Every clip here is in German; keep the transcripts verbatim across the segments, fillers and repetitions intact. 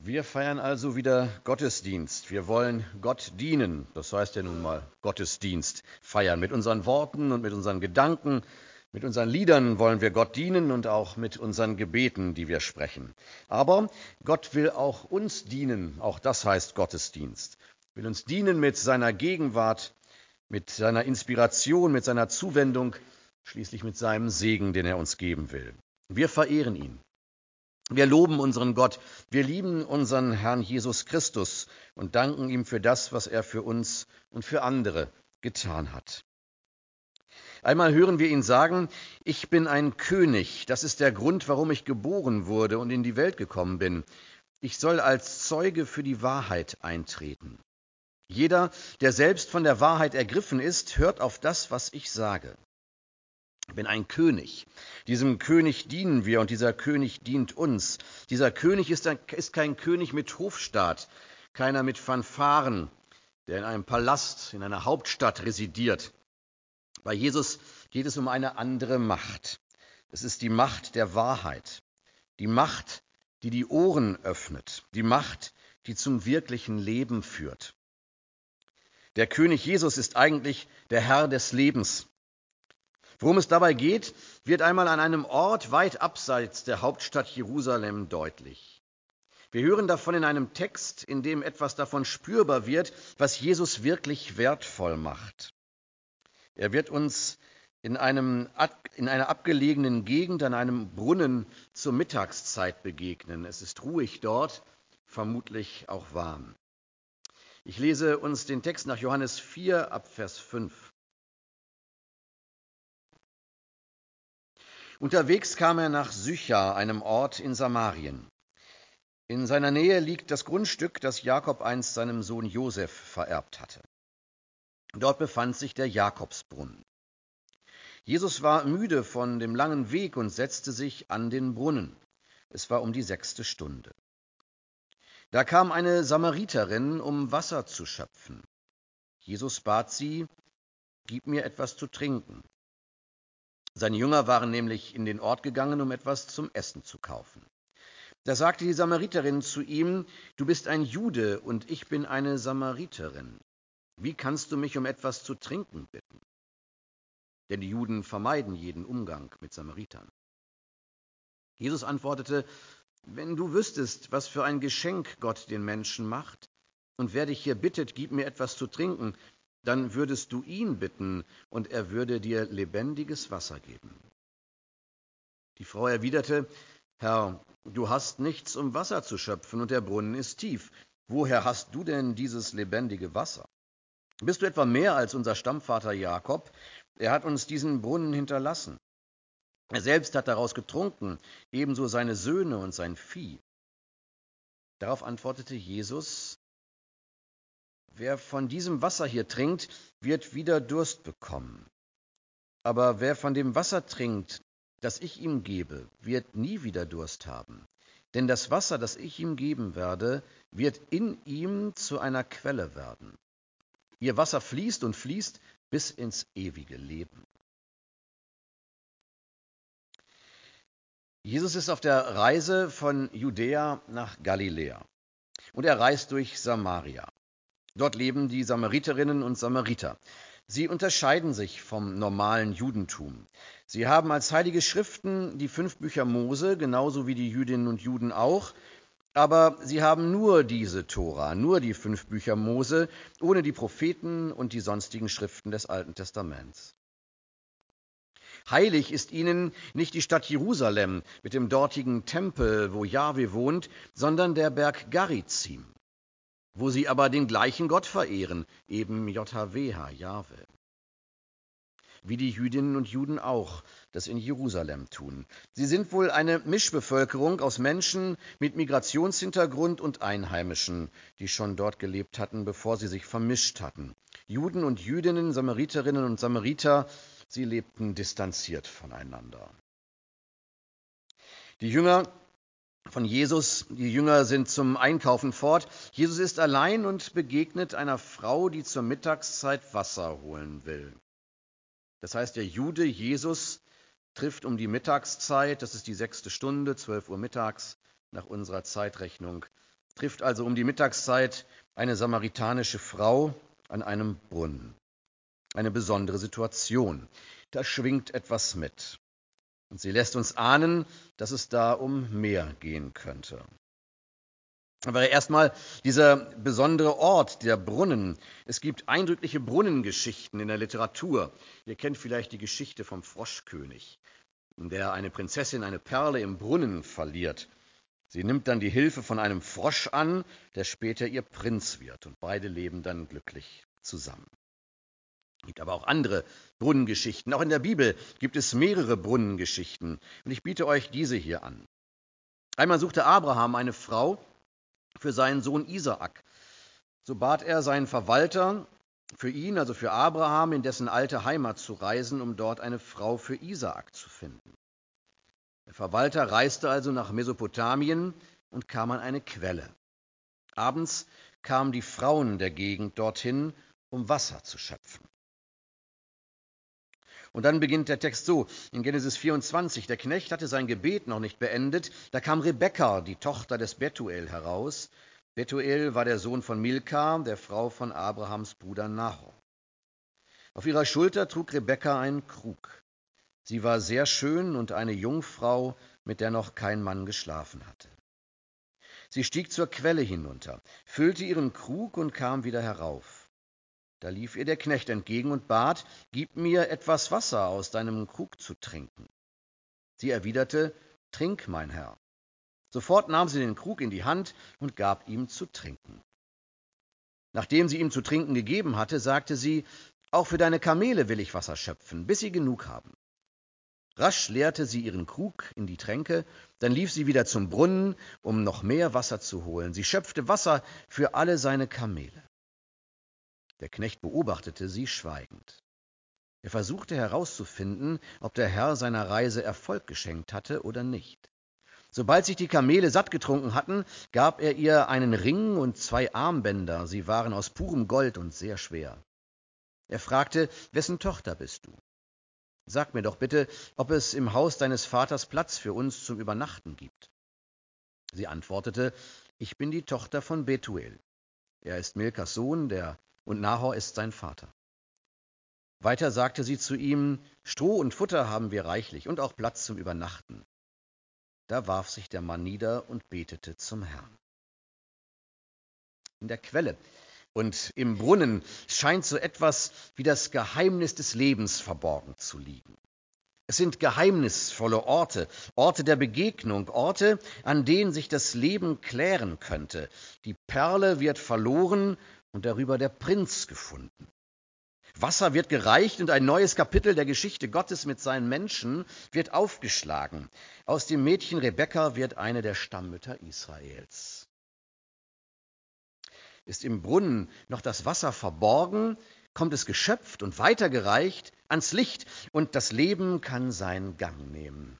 Wir feiern also wieder Gottesdienst. Wir wollen Gott dienen. Das heißt ja nun mal Gottesdienst feiern. Mit unseren Worten und mit unseren Gedanken, mit unseren Liedern wollen wir Gott dienen und auch mit unseren Gebeten, die wir sprechen. Aber Gott will auch uns dienen. Auch das heißt Gottesdienst. Er will uns dienen mit seiner Gegenwart, mit seiner Inspiration, mit seiner Zuwendung, schließlich mit seinem Segen, den er uns geben will. Wir verehren ihn. Wir loben unseren Gott, wir lieben unseren Herrn Jesus Christus und danken ihm für das, was er für uns und für andere getan hat. Einmal hören wir ihn sagen, ich bin ein König, das ist der Grund, warum ich geboren wurde und in die Welt gekommen bin. Ich soll als Zeuge für die Wahrheit eintreten. Jeder, der selbst von der Wahrheit ergriffen ist, hört auf das, was ich sage. Ich bin ein König. Diesem König dienen wir und dieser König dient uns. Dieser König ist, ein, ist kein König mit Hofstaat, keiner mit Fanfaren, der in einem Palast, in einer Hauptstadt residiert. Bei Jesus geht es um eine andere Macht. Es ist die Macht der Wahrheit, die Macht, die die Ohren öffnet, die Macht, die zum wirklichen Leben führt. Der König Jesus ist eigentlich der Herr des Lebens. Worum es dabei geht, wird einmal an einem Ort weit abseits der Hauptstadt Jerusalem deutlich. Wir hören davon in einem Text, in dem etwas davon spürbar wird, was Jesus wirklich wertvoll macht. Er wird uns in, einem, in einer abgelegenen Gegend an einem Brunnen zur Mittagszeit begegnen. Es ist ruhig dort, vermutlich auch warm. Ich lese uns den Text nach Johannes vier ab Vers fünf. Unterwegs kam er nach Sychar, einem Ort in Samarien. In seiner Nähe liegt das Grundstück, das Jakob einst seinem Sohn Josef vererbt hatte. Dort befand sich der Jakobsbrunnen. Jesus war müde von dem langen Weg und setzte sich an den Brunnen. Es war um die sechste Stunde. Da kam eine Samariterin, um Wasser zu schöpfen. Jesus bat sie, gib mir etwas zu trinken. Seine Jünger waren nämlich in den Ort gegangen, um etwas zum Essen zu kaufen. Da sagte die Samariterin zu ihm, du bist ein Jude und ich bin eine Samariterin. Wie kannst du mich um etwas zu trinken bitten? Denn die Juden vermeiden jeden Umgang mit Samaritern. Jesus antwortete, wenn du wüsstest, was für ein Geschenk Gott den Menschen macht und wer dich hier bittet, gib mir etwas zu trinken, dann würdest du ihn bitten, und er würde dir lebendiges Wasser geben. Die Frau erwiderte, Herr, du hast nichts, um Wasser zu schöpfen, und der Brunnen ist tief. Woher hast du denn dieses lebendige Wasser? Bist du etwa mehr als unser Stammvater Jakob? Er hat uns diesen Brunnen hinterlassen. Er selbst hat daraus getrunken, ebenso seine Söhne und sein Vieh. Darauf antwortete Jesus, wer von diesem Wasser hier trinkt, wird wieder Durst bekommen. Aber wer von dem Wasser trinkt, das ich ihm gebe, wird nie wieder Durst haben. Denn das Wasser, das ich ihm geben werde, wird in ihm zu einer Quelle werden. Ihr Wasser fließt und fließt bis ins ewige Leben. Jesus ist auf der Reise von Judäa nach Galiläa. Und er reist durch Samaria. Dort leben die Samariterinnen und Samariter. Sie unterscheiden sich vom normalen Judentum. Sie haben als heilige Schriften die fünf Bücher Mose, genauso wie die Jüdinnen und Juden auch. Aber sie haben nur diese Tora, nur die fünf Bücher Mose, ohne die Propheten und die sonstigen Schriften des Alten Testaments. Heilig ist ihnen nicht die Stadt Jerusalem mit dem dortigen Tempel, wo Jahwe wohnt, sondern der Berg Garizim, wo sie aber den gleichen Gott verehren, eben J H W H, Jahwe. Wie die Jüdinnen und Juden auch das in Jerusalem tun. Sie sind wohl eine Mischbevölkerung aus Menschen mit Migrationshintergrund und Einheimischen, die schon dort gelebt hatten, bevor sie sich vermischt hatten. Juden und Jüdinnen, Samariterinnen und Samariter, sie lebten distanziert voneinander. Die Jünger von Jesus, die Jünger sind zum Einkaufen fort. Jesus ist allein und begegnet einer Frau, die zur Mittagszeit Wasser holen will. Das heißt, der Jude Jesus trifft um die Mittagszeit, das ist die sechste Stunde, zwölf Uhr mittags nach unserer Zeitrechnung, trifft also um die Mittagszeit eine samaritanische Frau an einem Brunnen. Eine besondere Situation. Da schwingt etwas mit. Und sie lässt uns ahnen, dass es da um mehr gehen könnte. Aber erstmal dieser besondere Ort, der Brunnen. Es gibt eindrückliche Brunnengeschichten in der Literatur. Ihr kennt vielleicht die Geschichte vom Froschkönig, in der eine Prinzessin eine Perle im Brunnen verliert. Sie nimmt dann die Hilfe von einem Frosch an, der später ihr Prinz wird. Und beide leben dann glücklich zusammen. Es gibt aber auch andere Brunnengeschichten. Auch in der Bibel gibt es mehrere Brunnengeschichten. Und ich biete euch diese hier an. Einmal suchte Abraham eine Frau für seinen Sohn Isaak. So bat er seinen Verwalter, für ihn, also für Abraham, in dessen alte Heimat zu reisen, um dort eine Frau für Isaak zu finden. Der Verwalter reiste also nach Mesopotamien und kam an eine Quelle. Abends kamen die Frauen der Gegend dorthin, um Wasser zu schöpfen. Und dann beginnt der Text so, in Genesis vierundzwanzig, der Knecht hatte sein Gebet noch nicht beendet, da kam Rebekka, die Tochter des Betuel, heraus. Betuel war der Sohn von Milka, der Frau von Abrahams Bruder Nahor. Auf ihrer Schulter trug Rebekka einen Krug. Sie war sehr schön und eine Jungfrau, mit der noch kein Mann geschlafen hatte. Sie stieg zur Quelle hinunter, füllte ihren Krug und kam wieder herauf. Da lief ihr der Knecht entgegen und bat, gib mir etwas Wasser aus deinem Krug zu trinken. Sie erwiderte, trink, mein Herr. Sofort nahm sie den Krug in die Hand und gab ihm zu trinken. Nachdem sie ihm zu trinken gegeben hatte, sagte sie, auch für deine Kamele will ich Wasser schöpfen, bis sie genug haben. Rasch leerte sie ihren Krug in die Tränke, dann lief sie wieder zum Brunnen, um noch mehr Wasser zu holen. Sie schöpfte Wasser für alle seine Kamele. Der Knecht beobachtete sie schweigend. Er versuchte herauszufinden, ob der Herr seiner Reise Erfolg geschenkt hatte oder nicht. Sobald sich die Kamele satt getrunken hatten, gab er ihr einen Ring und zwei Armbänder. Sie waren aus purem Gold und sehr schwer. Er fragte, wessen Tochter bist du? Sag mir doch bitte, ob es im Haus deines Vaters Platz für uns zum Übernachten gibt. Sie antwortete, ich bin die Tochter von Betuel. Er ist Milkas Sohn, der und Nahor ist sein Vater. Weiter sagte sie zu ihm, Stroh und Futter haben wir reichlich und auch Platz zum Übernachten. Da warf sich der Mann nieder und betete zum Herrn. In der Quelle und im Brunnen scheint so etwas wie das Geheimnis des Lebens verborgen zu liegen. Es sind geheimnisvolle Orte, Orte der Begegnung, Orte, an denen sich das Leben klären könnte. Die Perle wird verloren und darüber der Prinz gefunden. Wasser wird gereicht und ein neues Kapitel der Geschichte Gottes mit seinen Menschen wird aufgeschlagen. Aus dem Mädchen Rebekka wird eine der Stammmütter Israels. Ist im Brunnen noch das Wasser verborgen, kommt es geschöpft und weitergereicht ans Licht und das Leben kann seinen Gang nehmen.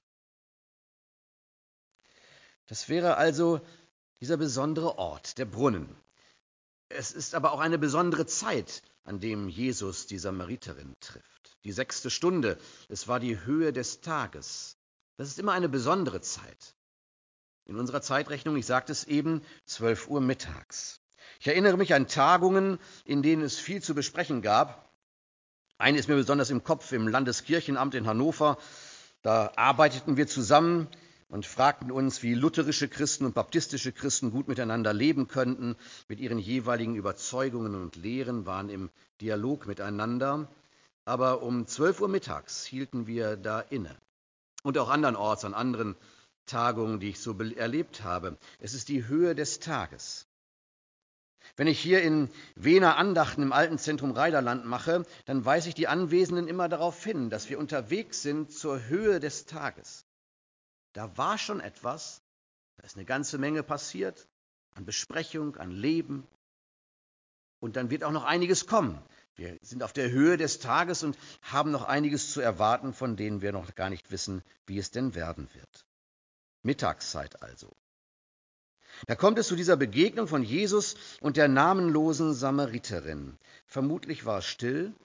Das wäre also dieser besondere Ort, der Brunnen. Es ist aber auch eine besondere Zeit, an dem Jesus die Samariterin trifft. Die sechste Stunde, es war die Höhe des Tages. Das ist immer eine besondere Zeit. In unserer Zeitrechnung, ich sagte es eben, zwölf Uhr mittags. Ich erinnere mich an Tagungen, in denen es viel zu besprechen gab. Eine ist mir besonders im Kopf im Landeskirchenamt in Hannover. Da arbeiteten wir zusammen und fragten uns, wie lutherische Christen und baptistische Christen gut miteinander leben könnten, mit ihren jeweiligen Überzeugungen und Lehren, waren im Dialog miteinander. Aber um zwölf Uhr mittags hielten wir da inne. Und auch andernorts, an anderen Tagungen, die ich so erlebt habe. Es ist die Höhe des Tages. Wenn ich hier in Wiener Andachten im alten Zentrum Reiderland mache, dann weise ich die Anwesenden immer darauf hin, dass wir unterwegs sind zur Höhe des Tages. Da war schon etwas, da ist eine ganze Menge passiert, an Besprechung, an Leben. Und dann wird auch noch einiges kommen. Wir sind auf der Höhe des Tages und haben noch einiges zu erwarten, von denen wir noch gar nicht wissen, wie es denn werden wird. Mittagszeit also. Da kommt es zu dieser Begegnung von Jesus und der namenlosen Samariterin. Vermutlich war es still.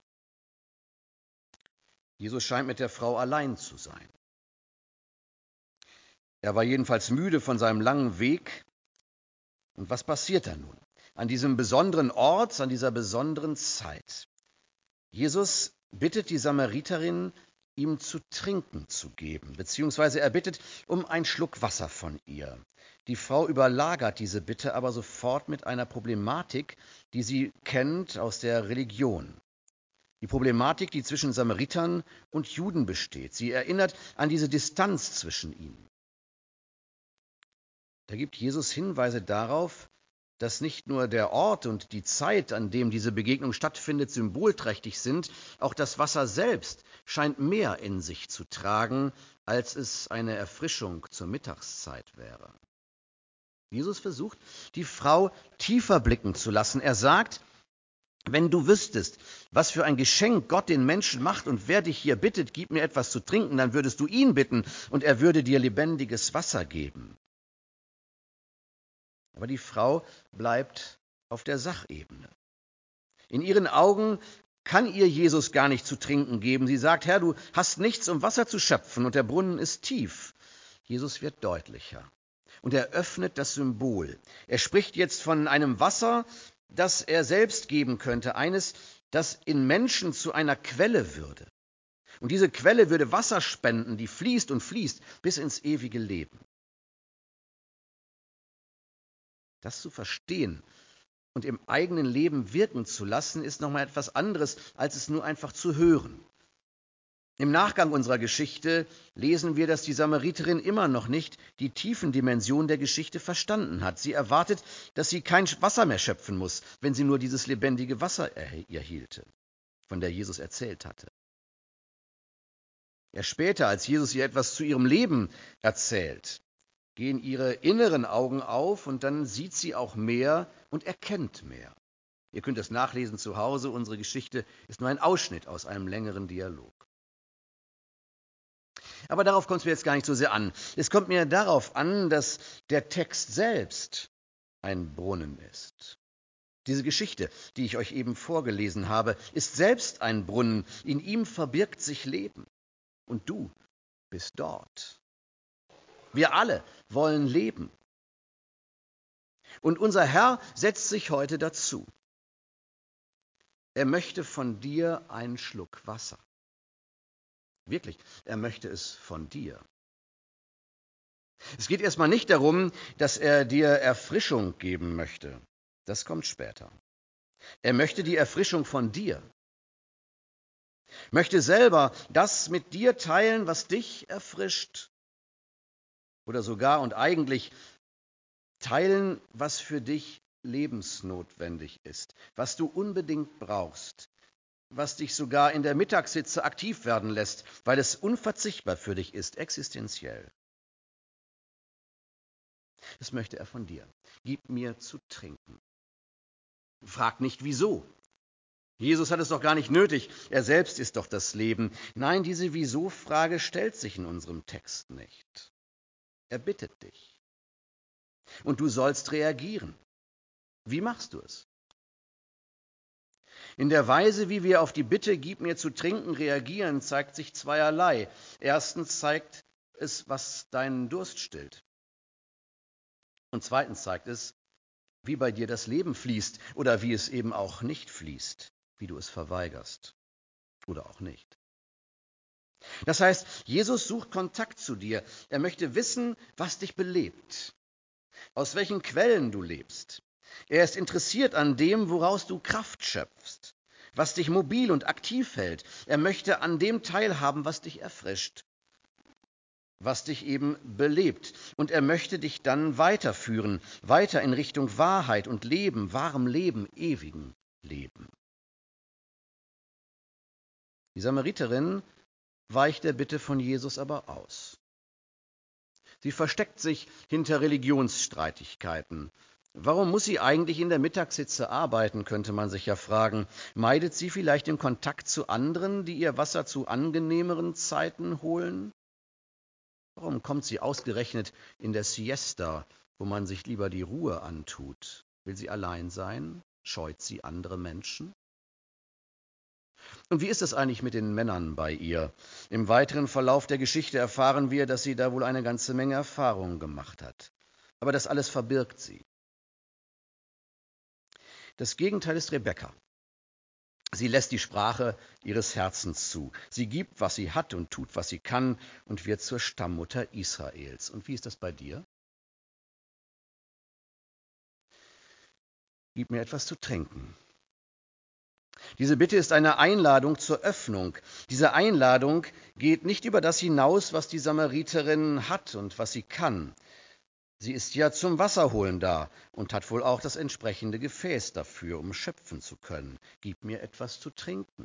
Jesus scheint mit der Frau allein zu sein. Er war jedenfalls müde von seinem langen Weg. Und was passiert da nun? An diesem besonderen Ort, an dieser besonderen Zeit. Jesus bittet die Samariterin, ihm zu trinken zu geben, beziehungsweise er bittet um einen Schluck Wasser von ihr. Die Frau überlagert diese Bitte aber sofort mit einer Problematik, die sie kennt aus der Religion. Die Problematik, die zwischen Samaritern und Juden besteht. Sie erinnert an diese Distanz zwischen ihnen. Da gibt Jesus Hinweise darauf, dass nicht nur der Ort und die Zeit, an dem diese Begegnung stattfindet, symbolträchtig sind, auch das Wasser selbst scheint mehr in sich zu tragen, als es eine Erfrischung zur Mittagszeit wäre. Jesus versucht, die Frau tiefer blicken zu lassen. Er sagt, wenn du wüsstest, was für ein Geschenk Gott den Menschen macht und wer dich hier bittet, gib mir etwas zu trinken, dann würdest du ihn bitten und er würde dir lebendiges Wasser geben. Aber die Frau bleibt auf der Sachebene. In ihren Augen kann ihr Jesus gar nicht zu trinken geben. Sie sagt, Herr, du hast nichts, um Wasser zu schöpfen und der Brunnen ist tief. Jesus wird deutlicher und er öffnet das Symbol. Er spricht jetzt von einem Wasser, das er selbst geben könnte, eines, das in Menschen zu einer Quelle würde. Und diese Quelle würde Wasser spenden, die fließt und fließt bis ins ewige Leben. Das zu verstehen und im eigenen Leben wirken zu lassen, ist nochmal etwas anderes, als es nur einfach zu hören. Im Nachgang unserer Geschichte lesen wir, dass die Samariterin immer noch nicht die tiefen Dimensionen der Geschichte verstanden hat. Sie erwartet, dass sie kein Wasser mehr schöpfen muss, wenn sie nur dieses lebendige Wasser erhielte, von der Jesus erzählt hatte. Erst später, als Jesus ihr etwas zu ihrem Leben erzählt, gehen ihre inneren Augen auf und dann sieht sie auch mehr und erkennt mehr. Ihr könnt das nachlesen zu Hause. Unsere Geschichte ist nur ein Ausschnitt aus einem längeren Dialog. Aber darauf kommt es mir jetzt gar nicht so sehr an. Es kommt mir darauf an, dass der Text selbst ein Brunnen ist. Diese Geschichte, die ich euch eben vorgelesen habe, ist selbst ein Brunnen. In ihm verbirgt sich Leben. Und du bist dort. Wir alle wollen leben. Und unser Herr setzt sich heute dazu. Er möchte von dir einen Schluck Wasser. Wirklich, er möchte es von dir. Es geht erstmal nicht darum, dass er dir Erfrischung geben möchte. Das kommt später. Er möchte die Erfrischung von dir. Möchte selber das mit dir teilen, was dich erfrischt. Oder sogar und eigentlich teilen, was für dich lebensnotwendig ist, was du unbedingt brauchst, was dich sogar in der Mittagshitze aktiv werden lässt, weil es unverzichtbar für dich ist, existenziell. Das möchte er von dir. Gib mir zu trinken. Frag nicht, wieso. Jesus hat es doch gar nicht nötig. Er selbst ist doch das Leben. Nein, diese Wieso-Frage stellt sich in unserem Text nicht. Er bittet dich. Und du sollst reagieren. Wie machst du es? In der Weise, wie wir auf die Bitte, gib mir zu trinken, reagieren, zeigt sich zweierlei. Erstens zeigt es, was deinen Durst stillt. Und zweitens zeigt es, wie bei dir das Leben fließt oder wie es eben auch nicht fließt, wie du es verweigerst oder auch nicht. Das heißt, Jesus sucht Kontakt zu dir. Er möchte wissen, was dich belebt, aus welchen Quellen du lebst. Er ist interessiert an dem, woraus du Kraft schöpfst, was dich mobil und aktiv hält. Er möchte an dem teilhaben, was dich erfrischt, was dich eben belebt. Und er möchte dich dann weiterführen, weiter in Richtung Wahrheit und Leben, wahrem Leben, ewigen Leben. Die Samariterin weicht der Bitte von Jesus aber aus. Sie versteckt sich hinter Religionsstreitigkeiten. Warum muss sie eigentlich in der Mittagshitze arbeiten, könnte man sich ja fragen. Meidet sie vielleicht den Kontakt zu anderen, die ihr Wasser zu angenehmeren Zeiten holen? Warum kommt sie ausgerechnet in der Siesta, wo man sich lieber die Ruhe antut? Will sie allein sein? Scheut sie andere Menschen? Und wie ist es eigentlich mit den Männern bei ihr? Im weiteren Verlauf der Geschichte erfahren wir, dass sie da wohl eine ganze Menge Erfahrungen gemacht hat. Aber das alles verbirgt sie. Das Gegenteil ist Rebekka. Sie lässt die Sprache ihres Herzens zu. Sie gibt, was sie hat und tut, was sie kann und wird zur Stammmutter Israels. Und wie ist das bei dir? Gib mir etwas zu trinken. Diese Bitte ist eine Einladung zur Öffnung. Diese Einladung geht nicht über das hinaus, was die Samariterin hat und was sie kann. Sie ist ja zum Wasserholen da und hat wohl auch das entsprechende Gefäß dafür, um schöpfen zu können. Gib mir etwas zu trinken.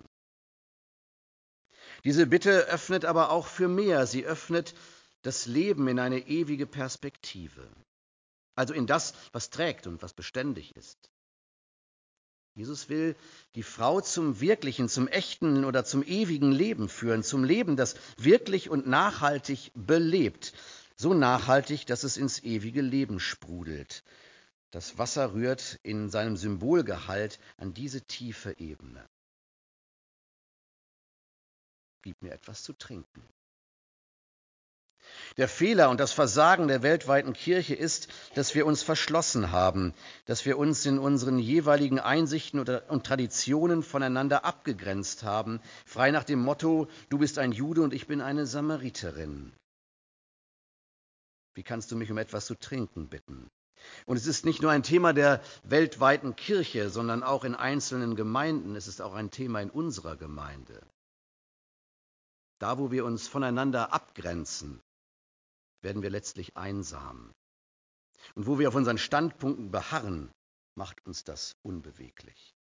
Diese Bitte öffnet aber auch für mehr. Sie öffnet das Leben in eine ewige Perspektive. Also in das, was trägt und was beständig ist. Jesus will die Frau zum wirklichen, zum echten oder zum ewigen Leben führen, zum Leben, das wirklich und nachhaltig belebt. So nachhaltig, dass es ins ewige Leben sprudelt. Das Wasser rührt in seinem Symbolgehalt an diese tiefe Ebene. Gib mir etwas zu trinken. Der Fehler und das Versagen der weltweiten Kirche ist, dass wir uns verschlossen haben, dass wir uns in unseren jeweiligen Einsichten und Traditionen voneinander abgegrenzt haben, frei nach dem Motto, du bist ein Jude und ich bin eine Samariterin. Wie kannst du mich um etwas zu trinken bitten? Und es ist nicht nur ein Thema der weltweiten Kirche, sondern auch in einzelnen Gemeinden. Es ist auch ein Thema in unserer Gemeinde. Da, wo wir uns voneinander abgrenzen, werden wir letztlich einsam. Und wo wir auf unseren Standpunkten beharren, macht uns das unbeweglich.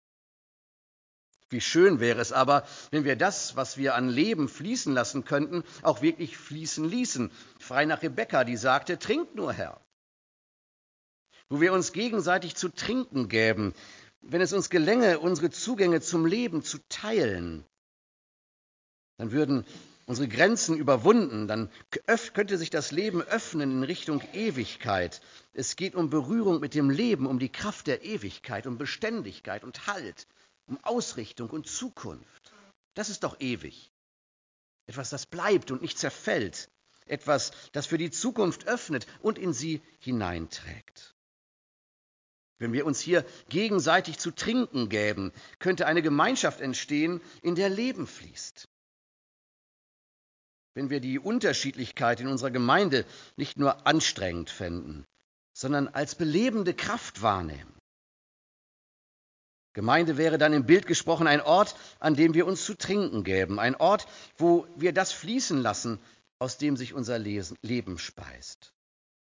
Wie schön wäre es aber, wenn wir das, was wir an Leben fließen lassen könnten, auch wirklich fließen ließen. Frei nach Rebekka, die sagte, trink nur, Herr. Wo wir uns gegenseitig zu trinken gäben, wenn es uns gelänge, unsere Zugänge zum Leben zu teilen, dann würden unsere Grenzen überwunden, dann könnte sich das Leben öffnen in Richtung Ewigkeit. Es geht um Berührung mit dem Leben, um die Kraft der Ewigkeit, um Beständigkeit und Halt, um Ausrichtung und Zukunft. Das ist doch ewig. Etwas, das bleibt und nicht zerfällt. Etwas, das für die Zukunft öffnet und in sie hineinträgt. Wenn wir uns hier gegenseitig zu trinken gäben, könnte eine Gemeinschaft entstehen, in der Leben fließt. Wenn wir die Unterschiedlichkeit in unserer Gemeinde nicht nur anstrengend fänden, sondern als belebende Kraft wahrnehmen. Gemeinde wäre dann im Bild gesprochen ein Ort, an dem wir uns zu trinken gäben, ein Ort, wo wir das fließen lassen, aus dem sich unser Leben speist.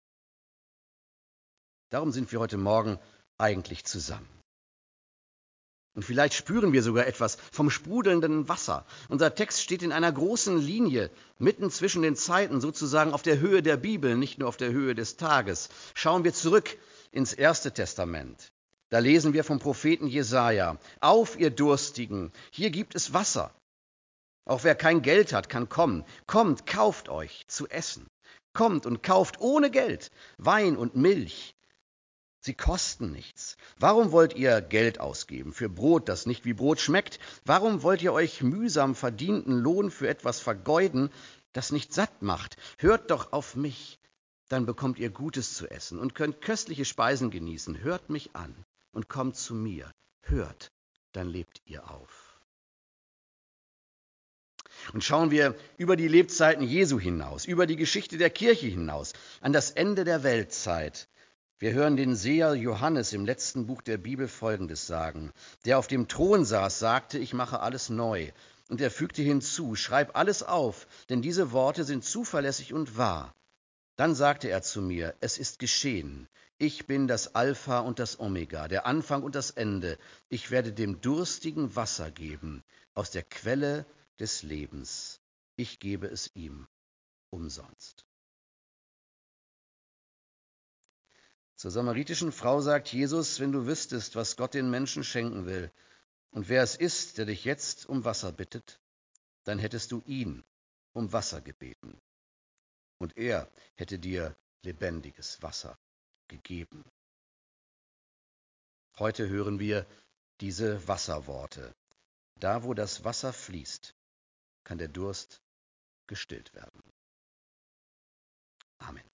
Darum sind wir heute Morgen eigentlich zusammen. Und vielleicht spüren wir sogar etwas vom sprudelnden Wasser. Unser Text steht in einer großen Linie, mitten zwischen den Zeiten, sozusagen auf der Höhe der Bibel, nicht nur auf der Höhe des Tages. Schauen wir zurück ins Erste Testament. Da lesen wir vom Propheten Jesaja: Auf, ihr Durstigen, hier gibt es Wasser. Auch wer kein Geld hat, kann kommen. Kommt, kauft euch zu essen. Kommt und kauft ohne Geld Wein und Milch. Sie kosten nichts. Warum wollt ihr Geld ausgeben für Brot, das nicht wie Brot schmeckt? Warum wollt ihr euch mühsam verdienten Lohn für etwas vergeuden, das nicht satt macht? Hört doch auf mich, dann bekommt ihr Gutes zu essen und könnt köstliche Speisen genießen. Hört mich an und kommt zu mir. Hört, dann lebt ihr auf. Und schauen wir über die Lebzeiten Jesu hinaus, über die Geschichte der Kirche hinaus, an das Ende der Weltzeit. Wir hören den Seher Johannes im letzten Buch der Bibel Folgendes sagen: Der auf dem Thron saß, sagte, ich mache alles neu. Und er fügte hinzu, schreib alles auf, denn diese Worte sind zuverlässig und wahr. Dann sagte er zu mir, es ist geschehen. Ich bin das Alpha und das Omega, der Anfang und das Ende. Ich werde dem Durstigen Wasser geben, aus der Quelle des Lebens. Ich gebe es ihm umsonst. Zur samaritischen Frau sagt Jesus, wenn du wüsstest, was Gott den Menschen schenken will und wer es ist, der dich jetzt um Wasser bittet, dann hättest du ihn um Wasser gebeten und er hätte dir lebendiges Wasser gegeben. Heute hören wir diese Wasserworte. Da, wo das Wasser fließt, kann der Durst gestillt werden. Amen.